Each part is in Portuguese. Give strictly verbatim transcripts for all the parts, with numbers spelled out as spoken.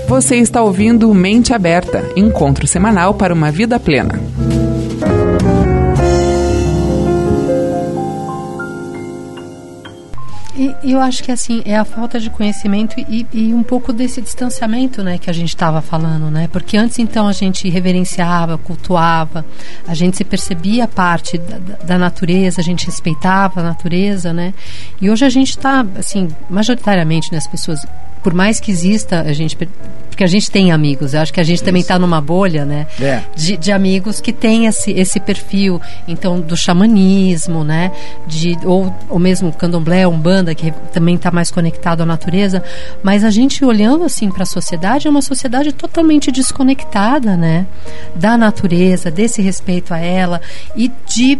Você está ouvindo Mente Aberta, encontro semanal para uma vida plena. E eu acho que assim, é a falta de conhecimento e, e um pouco desse distanciamento, né, que a gente estava falando, né? Porque antes, então, a gente reverenciava, cultuava, a gente se percebia parte da, da natureza, a gente respeitava a natureza, né? E hoje a gente está, assim, majoritariamente, né, as pessoas, por mais que exista, a gente... Porque a gente tem amigos, eu acho que a gente Isso. também está numa bolha, né? É. De, de amigos que têm esse, esse perfil, então, do xamanismo, né? De, ou, ou mesmo candomblé, umbanda, que também está mais conectado à natureza. Mas a gente olhando assim para a sociedade, é uma sociedade totalmente desconectada, né? Da natureza, desse respeito a ela e de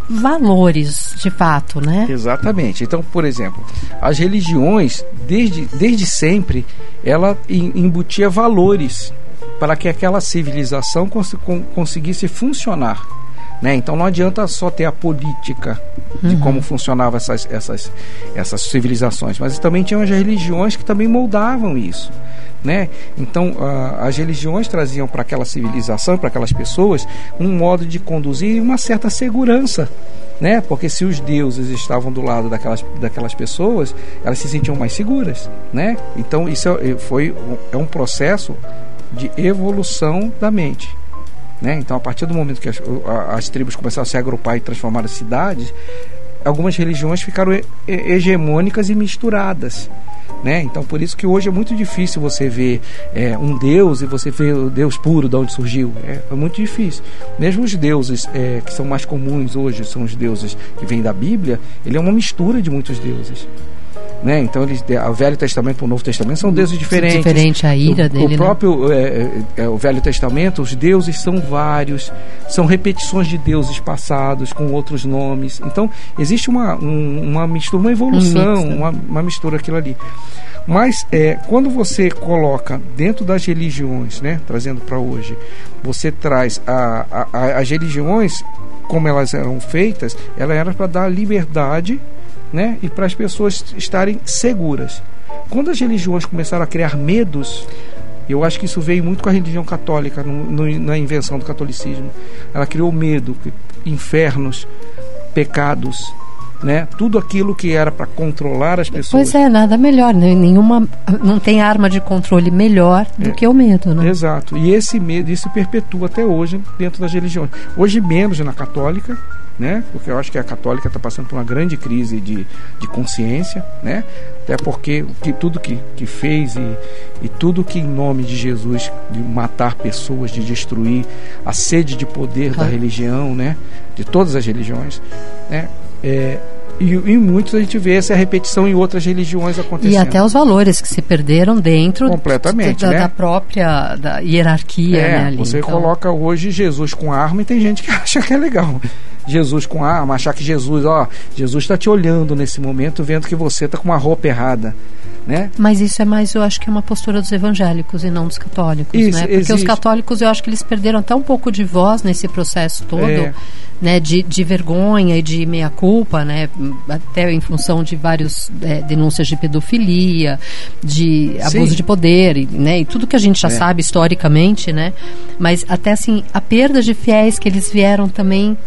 valores, de fato, né? Exatamente. Então, por exemplo, as religiões, desde, desde sempre, ela embutia valores para que aquela civilização cons- conseguisse funcionar, né? Então não adianta só ter a política de uhum. como funcionavam essas, essas, essas civilizações, mas também tinham as religiões que também moldavam isso, né? Então uh, as religiões traziam para aquela civilização, para aquelas pessoas, um modo de conduzir e uma certa segurança, né? Porque se os deuses estavam do lado daquelas, daquelas pessoas, elas se sentiam mais seguras, né? Então isso é, foi, é um processo de evolução da mente, né? Então a partir do momento que as, as tribos começaram a se agrupar e transformar as cidades, algumas religiões ficaram he, hegemônicas e misturadas, né? Então por isso que hoje é muito difícil você ver é, um Deus e você ver o Deus puro de onde surgiu, é, é muito difícil. Mesmo os deuses é, que são mais comuns hoje, são os deuses que vêm da Bíblia, ele é uma mistura de muitos deuses, né? Então eles, o Velho Testamento e o Novo Testamento são deuses diferentes. Diferente a ira o, dele, o próprio né? é, é, o Velho Testamento, os deuses são vários, são repetições de deuses passados com outros nomes. Então existe uma, um, uma mistura, uma evolução, um uma, uma mistura aquilo ali. Mas é, quando você coloca dentro das religiões, né, trazendo para hoje, você traz a, a, a, as religiões como elas eram feitas, elas eram para dar liberdade, né, e para as pessoas estarem seguras. Quando as religiões começaram a criar medos, eu acho que isso veio muito com a religião católica, no, no, na invenção do catolicismo. Ela criou medo, infernos, pecados, né? Tudo aquilo que era para controlar as pessoas. Pois é, nada melhor, né? Nenhuma, não tem arma de controle melhor do é, que o medo, né? Exato, e esse medo, isso perpetua até hoje dentro das religiões. Hoje menos na católica, né? Porque eu acho que a católica está passando por uma grande crise de, de consciência, né? Até porque que, tudo que, que fez e, e tudo que em nome de Jesus, de matar pessoas, de destruir a sede de poder ah. da religião, né? De todas as religiões, né? É, e em muitos a gente vê essa repetição em outras religiões acontecendo. E até os valores que se perderam dentro completamente, da, né? da própria da hierarquia, é, né, ali. Você então... coloca hoje Jesus com arma e tem gente que acha que é legal. Jesus com arma, achar que Jesus, ó, Jesus está te olhando nesse momento, vendo que você está com uma roupa errada, né? Mas isso é mais, eu acho que é uma postura dos evangélicos e não dos católicos, isso, né? Porque existe. Os católicos, eu acho que eles perderam até um pouco de voz nesse processo todo, é. né? De, de vergonha e de meia-culpa, né? Até em função de várias é, denúncias de pedofilia, de abuso Sim. de poder, e, né? E tudo que a gente já é. sabe historicamente, né? Mas até assim, a perda de fiéis que eles vieram também...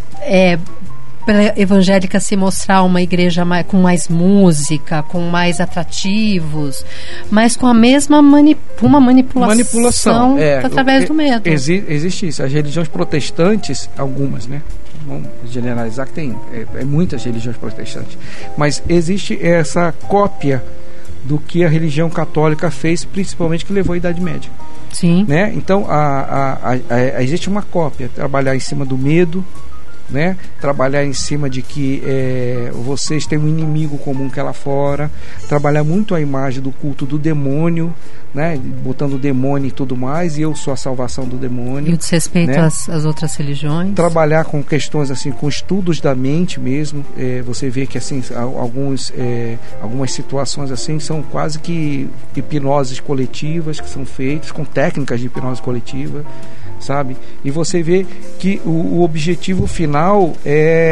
É, pela evangélica se mostrar uma igreja mais, com mais música, com mais atrativos, mas com a mesma mani, uma manipulação, manipulação é, através do medo. Exi, existe isso. As religiões protestantes, algumas, né? Vamos generalizar que tem é, é muitas religiões protestantes, mas existe essa cópia do que a religião católica fez, principalmente que levou à Idade Média. Sim. Né? Então a, a, a, a, existe uma cópia, trabalhar em cima do medo, né? Trabalhar em cima de que é, vocês têm um inimigo comum que é lá fora, trabalhar muito a imagem do culto do demônio, né? Botando o demônio e tudo mais, e eu sou a salvação do demônio. E o desrespeito né? às, às outras religiões. Trabalhar com questões assim, com estudos da mente mesmo. É, você vê que assim, alguns, é, algumas situações assim são quase que hipnoses coletivas que são feitas, com técnicas de hipnose coletiva, sabe? E você vê que o, o objetivo final é,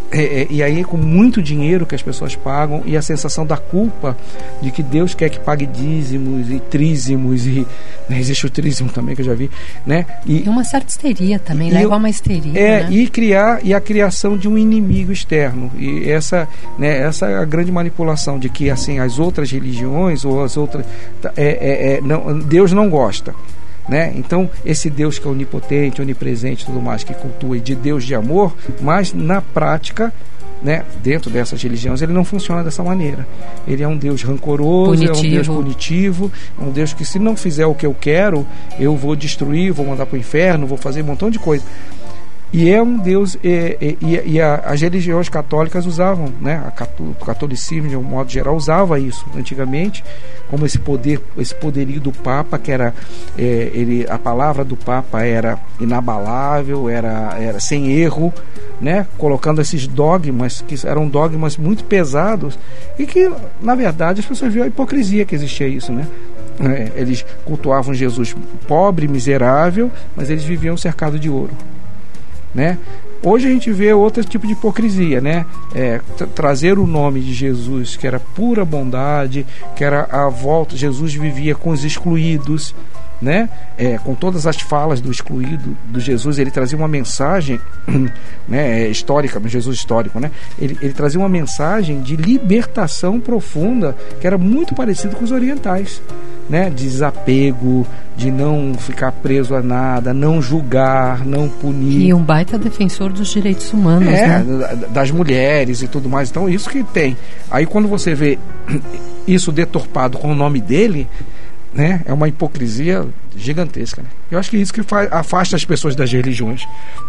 É, é, e aí com muito dinheiro que as pessoas pagam e a sensação da culpa de que Deus quer que pague dízimos e trízimos e né, existe o trízimo também que eu já vi, né? E, e uma certa histeria também, e, leva a uma histeria, é, né? e criar e a criação de um inimigo externo, e essa, né, essa é a grande manipulação de que assim as outras religiões ou as outras é, é, é, não, Deus não gosta. Né? Então, esse Deus que é onipotente, onipresente e tudo mais, que cultua de Deus de amor, mas na prática, né, dentro dessas religiões, ele não funciona dessa maneira. Ele é um Deus rancoroso, punitivo. É um Deus punitivo, é um Deus que se não fizer o que eu quero, eu vou destruir, vou mandar para o inferno, vou fazer um montão de coisa. E é um Deus, e, e, e a, as religiões católicas usavam, né, a, o catolicismo de um modo geral usava isso antigamente, como esse poder, esse poderio do Papa, que era, é, ele, a palavra do Papa era inabalável, era, era sem erro, né, colocando esses dogmas, que eram dogmas muito pesados, e que, na verdade, as pessoas viam a hipocrisia que existia isso, né? É, eles cultuavam Jesus pobre, miserável, mas eles viviam cercado de ouro. Né? Hoje a gente vê outro tipo de hipocrisia, né? É, tra- trazer o nome de Jesus, que era pura bondade, que era a volta, Jesus vivia com os excluídos, né? É, com todas as falas do excluído do Jesus, ele trazia uma mensagem, né, histórica, Jesus histórico, né? Ele, ele trazia uma mensagem de libertação profunda, que era muito parecido com os orientais, né? De desapego, de não ficar preso a nada, não julgar, não punir. E um baita defensor dos direitos humanos, é, né? Das mulheres e tudo mais. Então, isso que tem. Aí, quando você vê isso deturpado com o nome dele, né, é uma hipocrisia gigantesca, né? Eu acho que é isso que faz, afasta as pessoas das religiões.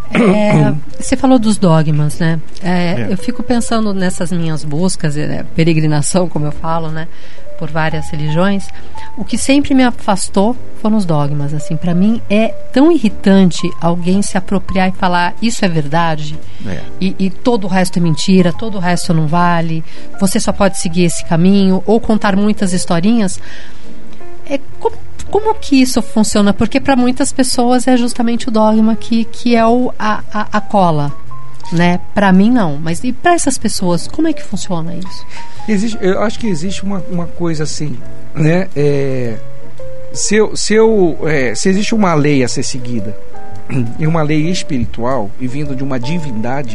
É, você falou dos dogmas, né? É, É. Eu fico pensando nessas minhas buscas, é, peregrinação, como eu falo, né? Por várias religiões. O que sempre me afastou foram os dogmas. Assim, para mim é tão irritante alguém se apropriar e falar isso é verdade, É. e, e todo o resto é mentira, todo o resto não vale, você só pode seguir esse caminho, ou contar muitas historinhas. É, como, como que isso funciona? Porque para muitas pessoas é justamente o dogma que, que é o, a, a, a cola, né? Para mim não, mas e para essas pessoas, como é que funciona isso? Existe, eu acho que existe uma, uma coisa assim, né? É, se, eu, se, eu, é, se existe uma lei a ser seguida, e uma lei espiritual, e vindo de uma divindade,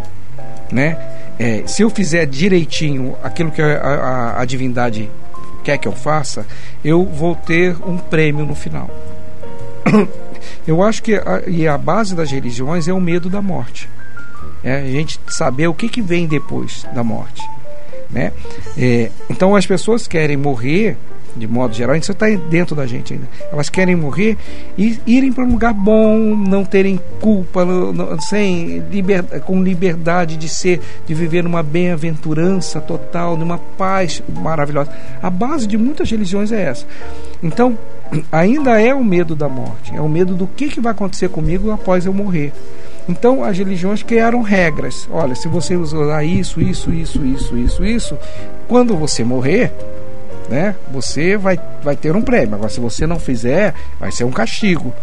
né? É, se eu fizer direitinho aquilo que a, a, a divindade quer que eu faça, eu vou ter um prêmio no final. Eu acho que a, e a base das religiões é o medo da morte. É a gente saber o que, que vem depois da morte, né? É, então as pessoas querem morrer, de modo geral, isso está dentro da gente ainda. Elas querem morrer e irem para um lugar bom, não terem culpa, no, no, sem liber, com liberdade de ser, de viver numa bem-aventurança total, numa paz maravilhosa. A base de muitas religiões é essa. Então, ainda é o medo da morte, é o medo do que, que vai acontecer comigo após eu morrer. Então as religiões criaram regras. Olha, se você usar isso, isso, isso, isso, isso, isso, quando você morrer, né, você vai, vai ter um prêmio. Agora, se você não fizer, vai ser um castigo.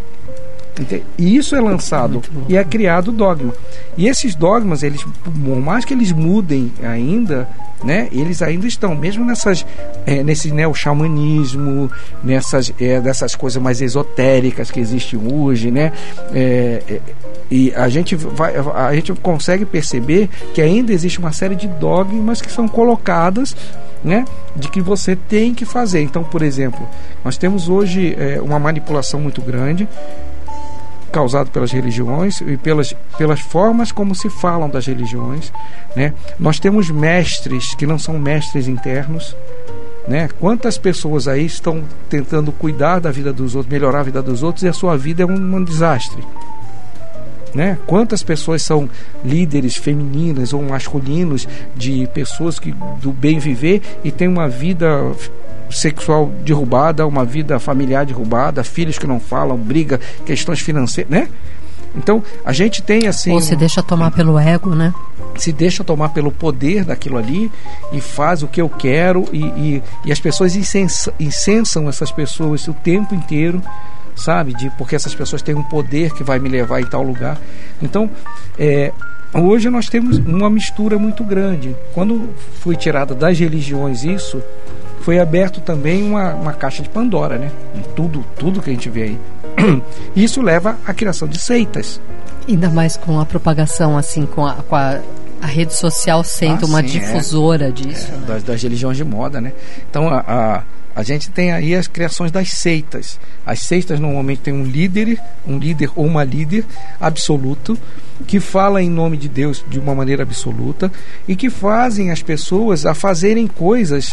E isso é lançado e é criado dogma. E esses dogmas, eles, por mais que eles mudem ainda, né, eles ainda estão, mesmo nessas, é, nesse neo-xamanismo, nessas, é, dessas coisas mais esotéricas que existem hoje, né? É, é, e a gente, vai, a gente consegue perceber que ainda existe uma série de dogmas que são colocadas, né, de que você tem que fazer. Então, por exemplo, nós temos hoje é, uma manipulação muito grande causado pelas religiões e pelas, pelas formas como se falam das religiões, né? Nós temos mestres que não são mestres internos, né? Quantas pessoas aí estão tentando cuidar da vida dos outros, melhorar a vida dos outros, e a sua vida é um, um desastre, né? Quantas pessoas são líderes femininas ou masculinos de pessoas que, do bem viver, e têm uma vida sexual derrubada, uma vida familiar derrubada, filhos que não falam, briga, questões financeiras, né? Então, a gente tem assim... Ou se deixa tomar pelo ego, né? Se deixa tomar pelo poder daquilo ali e faz o que eu quero, e, e, e as pessoas incensam, incensam essas pessoas o tempo inteiro, sabe? De, porque essas pessoas têm um poder que vai me levar em tal lugar. Então, é, hoje nós temos uma mistura muito grande. Quando foi tirada das religiões isso, foi aberto também uma, uma caixa de Pandora, né? Tudo, tudo que a gente vê aí. Isso leva à criação de seitas. Ainda mais com a propagação, assim, com a, com a, a rede social sendo ah, uma sim, difusora é. disso. É, né? das, das religiões de moda, né? Então, a, a, a gente tem aí as criações das seitas. As seitas normalmente têm um líder, um líder ou uma líder absoluto, que fala em nome de Deus de uma maneira absoluta e que fazem as pessoas a fazerem coisas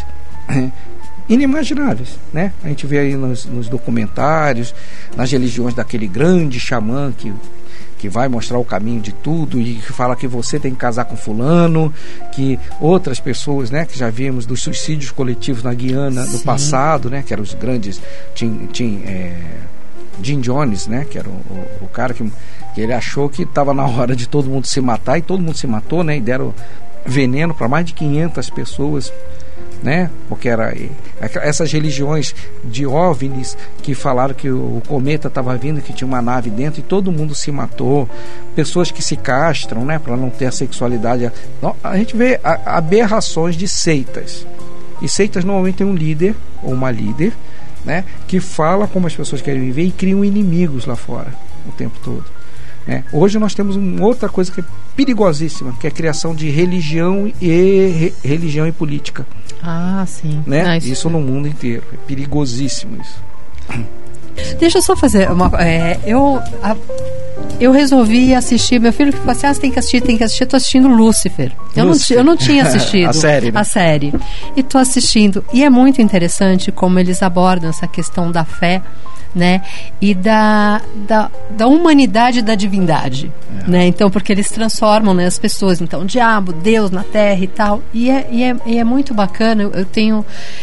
inimagináveis, né? A gente vê aí nos, nos documentários, nas religiões daquele grande xamã que, que vai mostrar o caminho de tudo e que fala que você tem que casar com fulano, que outras pessoas, né, que já vimos dos suicídios coletivos na Guiana no passado, né, que eram os grandes Tim, Tim, é, Jim Jones, né, que era o, o, o cara que, que ele achou que estava na hora de todo mundo se matar e todo mundo se matou, né, e deram veneno para mais de quinhentas pessoas, né? Porque era essas religiões de OVNIs que falaram que o cometa estava vindo, que tinha uma nave dentro e todo mundo se matou, pessoas que se castram, né, para não ter a sexualidade. A gente vê aberrações de seitas, e seitas normalmente tem um líder ou uma líder, né, que fala como as pessoas querem viver e criam inimigos lá fora o tempo todo, né? Hoje nós temos uma outra coisa que é perigosíssima, que é a criação de religião e re, religião e política. Ah, sim. Né? Ah, isso isso no mundo inteiro. É perigosíssimo isso. Deixa eu só fazer uma... É, eu, a, eu resolvi assistir... Meu filho falou assim, ah, você tem que assistir, tem que assistir. Eu tô assistindo Lúcifer. Eu, Lúcifer. Não, eu não tinha assistido a série, né? a série. E tô assistindo. E é muito interessante como eles abordam essa questão da fé, né, e da, da, da humanidade e da divindade, é. né? Então, porque eles transformam, né, as pessoas, então, diabo, Deus na terra e tal, e é, e é, e é muito bacana. Eu, eu tenho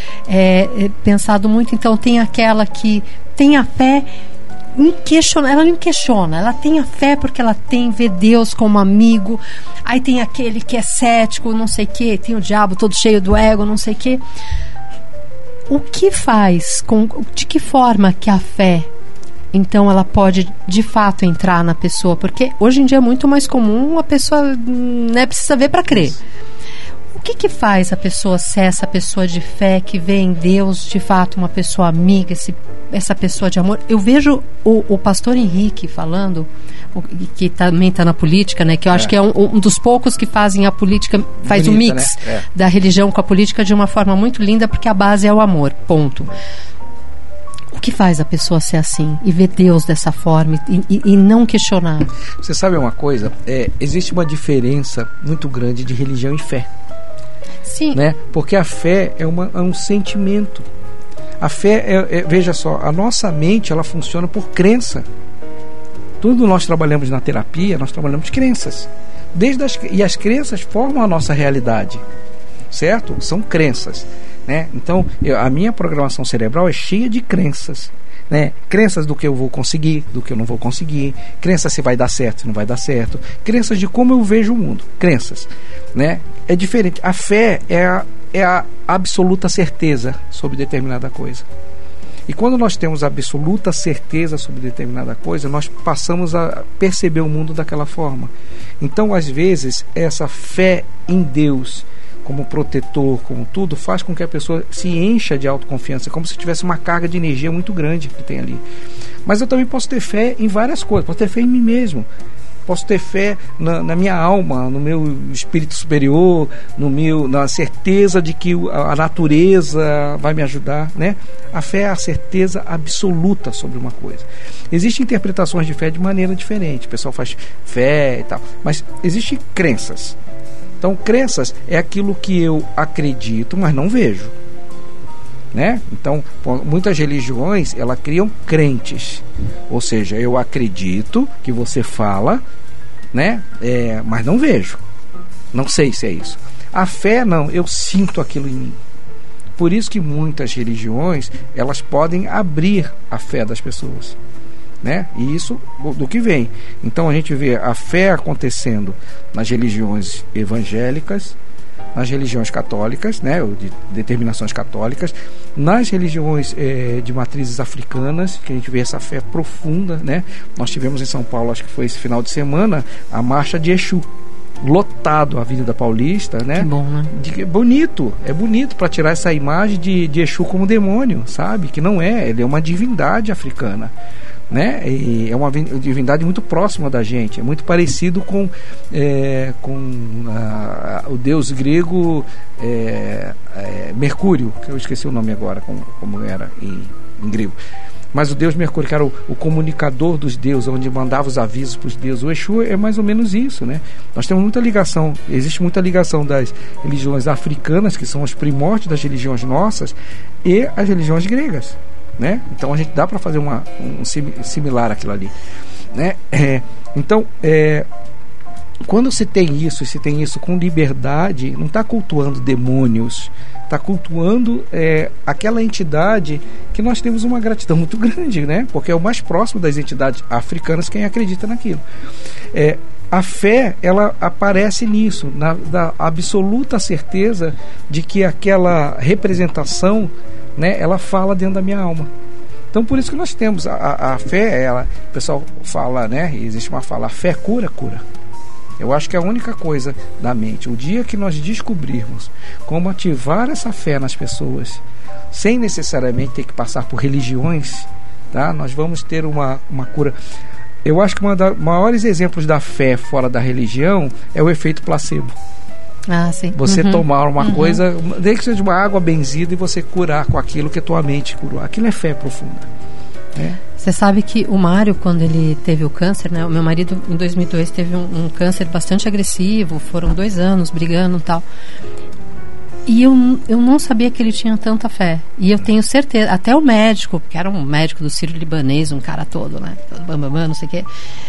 é, pensado muito, então tem aquela que tem a fé inquestiona, ela não questiona, ela tem a fé porque ela tem, vê Deus como amigo. Aí tem aquele que é cético, não sei o que, tem o diabo todo cheio do ego, não sei o que. O que faz, com, de que forma que a fé, então, ela pode de fato entrar na pessoa? Porque hoje em dia é muito mais comum a pessoa, né, precisa ver para crer. O que que faz a pessoa ser essa pessoa de fé que vê em Deus de fato uma pessoa amiga, esse, essa pessoa de amor? Eu vejo o, o pastor Henrique falando, o, que também está na política, né, que eu acho é. que é um, um dos poucos que fazem a política, faz o um mix, né? é. da religião com a política de uma forma muito linda, porque a base é o amor, ponto. O que faz a pessoa ser assim e ver Deus dessa forma e, e, e não questionar? Você sabe uma coisa? É, existe uma diferença muito grande de religião e fé. Sim. Né? Porque a fé é, uma, é um sentimento. A fé é, é, veja só, a nossa mente, ela funciona por crença. Tudo nós trabalhamos na terapia, nós trabalhamos crenças. Desde as, e as crenças formam a nossa realidade, certo? São crenças, né? Então, eu, a minha programação cerebral é cheia de crenças, né? Crenças do que eu vou conseguir, do que eu não vou conseguir, crenças se vai dar certo, se não vai dar certo, crenças de como eu vejo o mundo, crenças, né? É diferente. A fé é a, é a absoluta certeza sobre determinada coisa. E quando nós temos absoluta certeza sobre determinada coisa, nós passamos a perceber o mundo daquela forma. Então, às vezes, essa fé em Deus como protetor, como tudo, faz com que a pessoa se encha de autoconfiança, como se tivesse uma carga de energia muito grande que tem ali. Mas eu também posso ter fé em várias coisas, posso ter fé em mim mesmo, posso ter fé na, na minha alma, no meu espírito superior, no meu, na certeza de que a natureza vai me ajudar, né? A fé é a certeza absoluta sobre uma coisa. Existem interpretações de fé de maneira diferente, o pessoal faz fé e tal, mas existem crenças. Então, crenças é aquilo que eu acredito, mas não vejo, né? Então, muitas religiões, elas criam crentes. Ou seja, eu acredito que você fala, né? É, mas não vejo. Não sei se é isso. A fé, não. Eu sinto aquilo em mim. Por isso que muitas religiões, elas podem abrir a fé das pessoas, né? E isso do que vem. Então a gente vê a fé acontecendo nas religiões evangélicas, nas religiões católicas, né, de determinações católicas, nas religiões é, de matrizes africanas, que a gente vê essa fé profunda, né? Nós tivemos em São Paulo, acho que foi esse final de semana, a marcha de Exu, lotado a Avenida Paulista, né? Que bom, né? De, é bonito, é bonito para tirar essa imagem de, de Exu como demônio, sabe? Que não é, ele é uma divindade africana, né? E é uma divindade muito próxima da gente, é muito parecido com, é, com a, o deus grego é, é, Mercúrio, que eu esqueci o nome agora, como, como era em, em grego. Mas o deus Mercúrio, que era o, o comunicador dos deuses, onde mandava os avisos para os deuses. O Exu é mais ou menos isso, né? Nós temos muita ligação, existe muita ligação das religiões africanas, que são os primórdios das religiões nossas, e as religiões gregas, né? Então a gente dá para fazer uma, um similar àquilo ali, né? É, então, é, quando se tem isso, se tem isso com liberdade, não está cultuando demônios, está cultuando é, aquela entidade que nós temos uma gratidão muito grande, né? Porque é o mais próximo das entidades africanas quem acredita naquilo. É, a fé, ela aparece nisso, na, na absoluta certeza de que aquela representação, né, ela fala dentro da minha alma. Então, por isso que nós temos a, a, a fé, ela, o pessoal fala, né? Existe uma fala, a fé cura, cura. Eu acho que é a única coisa da mente, o dia que nós descobrirmos como ativar essa fé nas pessoas, sem necessariamente ter que passar por religiões, tá? Nós vamos ter uma, uma cura. Eu acho que um dos maiores exemplos da fé fora da religião é o efeito placebo. Ah, sim. Você uhum. tomar uma uhum. coisa, desde que seja uma água benzida, e você curar com aquilo que a tua mente curou. Aquilo é fé profunda, né? Você sabe que o Mário, quando ele teve o câncer, né? O meu marido, em dois mil e dois, teve um, um câncer bastante agressivo. Foram dois anos brigando e tal. E eu, eu não sabia que ele tinha tanta fé. E eu tenho certeza, até o médico, que era um médico do Sírio-Libanês, um cara todo, né? Bambambam, não sei o quê.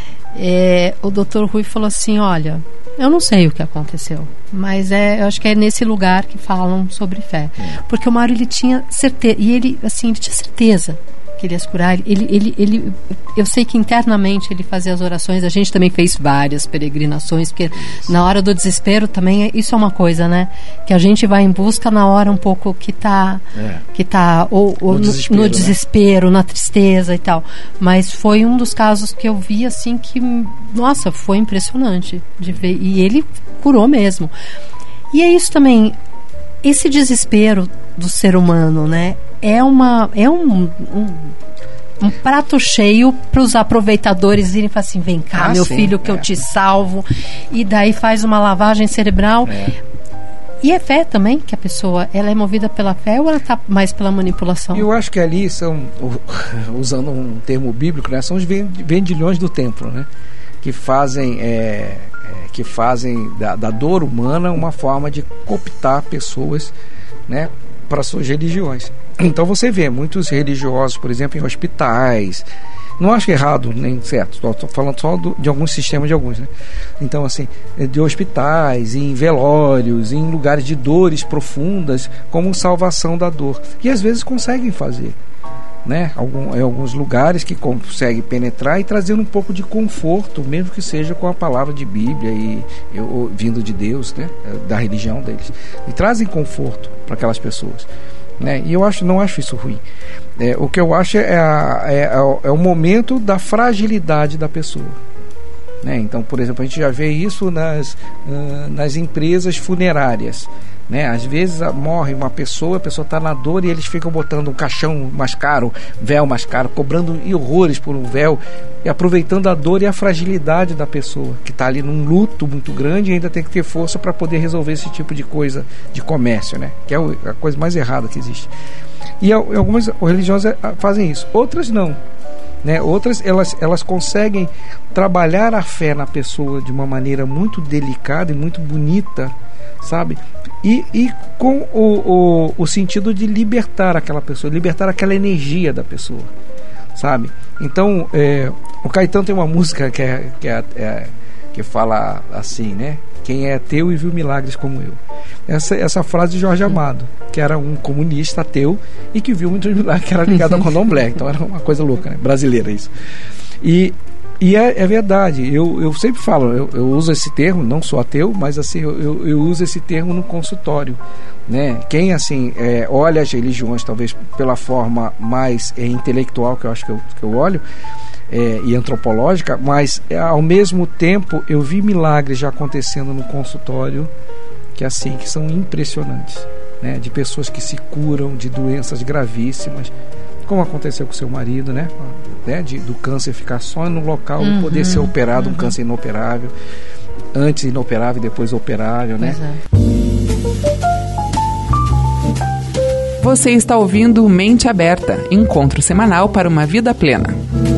É, o doutor Rui falou assim, olha, eu não sei o que aconteceu, mas é, eu acho que é nesse lugar que falam sobre fé. Porque o Mário, ele tinha certeza, e ele, assim, ele tinha certeza que ele ia se curar. Ele, ele, ele, eu sei que internamente ele fazia as orações. A gente também fez várias peregrinações, porque isso. Na hora do desespero também, isso é uma coisa, né? Que a gente vai em busca na hora um pouco que tá, é. que tá ou, ou no, no desespero, no desespero, né? Na tristeza e tal. Mas foi um dos casos que eu vi, assim, que, nossa, foi impressionante de ver. E ele curou mesmo. E é isso também, esse desespero do ser humano, né? É, uma, é um, um, um prato cheio para os aproveitadores irem e falar assim, vem cá, ah, meu sim, filho, que é. eu te salvo. E daí faz uma lavagem cerebral. É. E é fé também, que a pessoa, ela é movida pela fé ou ela está mais pela manipulação? Eu acho que ali são, usando um termo bíblico, né, são os vendilhões do templo, né? Que fazem, é, é, que fazem da, da dor humana uma forma de cooptar pessoas, né, para suas religiões. Então você vê muitos religiosos, por exemplo, em hospitais. Não acho errado nem certo, estou falando só do, de alguns sistemas de alguns, né? Então, assim, de hospitais, em velórios, em lugares de dores profundas, como salvação da dor. E às vezes conseguem fazer, né? Algum, em alguns lugares que conseguem penetrar e trazer um pouco de conforto, mesmo que seja com a palavra de Bíblia e eu, vindo de Deus, né? Da religião deles. E trazem conforto para aquelas pessoas, né? E eu acho, não acho isso ruim. É, o que eu acho é, a, é, é o momento da fragilidade da pessoa, né? Então, por exemplo, a gente já vê isso nas, uh, nas empresas funerárias, né? Às vezes a, morre uma pessoa, a pessoa está na dor e eles ficam botando um caixão mais caro, véu mais caro, cobrando horrores por um véu e aproveitando a dor e a fragilidade da pessoa que está ali num luto muito grande e ainda tem que ter força para poder resolver esse tipo de coisa de comércio, né? Que é a coisa mais errada que existe. E algumas religiões fazem isso, outras não, né? Outras elas, elas conseguem trabalhar a fé na pessoa de uma maneira muito delicada e muito bonita, sabe? E, e com o, o, o sentido de libertar aquela pessoa, libertar aquela energia da pessoa, sabe? Então, é, o Caetano tem uma música que, é, que, é, é, que fala assim, né? Quem é ateu e viu milagres como eu. Essa, essa frase de Jorge Amado, que era um comunista ateu e que viu muitos milagres, que era ligado ao candomblé. Então era uma coisa louca, né? Brasileira isso. E E é, é verdade, eu, eu sempre falo, eu, eu uso esse termo, não sou ateu, mas assim, eu, eu uso esse termo no consultório, né? Quem assim, é, olha as religiões talvez pela forma mais é, intelectual que eu acho que eu, que eu olho, é, e antropológica, mas é, ao mesmo tempo eu vi milagres já acontecendo no consultório que assim, que são impressionantes, né? De pessoas que se curam de doenças gravíssimas, como aconteceu com seu marido, né? né? De, do câncer ficar só no local e uhum, poder ser operado, uhum. um câncer inoperável, antes inoperável e depois operável, né? Você está ouvindo Mente Aberta, encontro semanal para uma vida plena.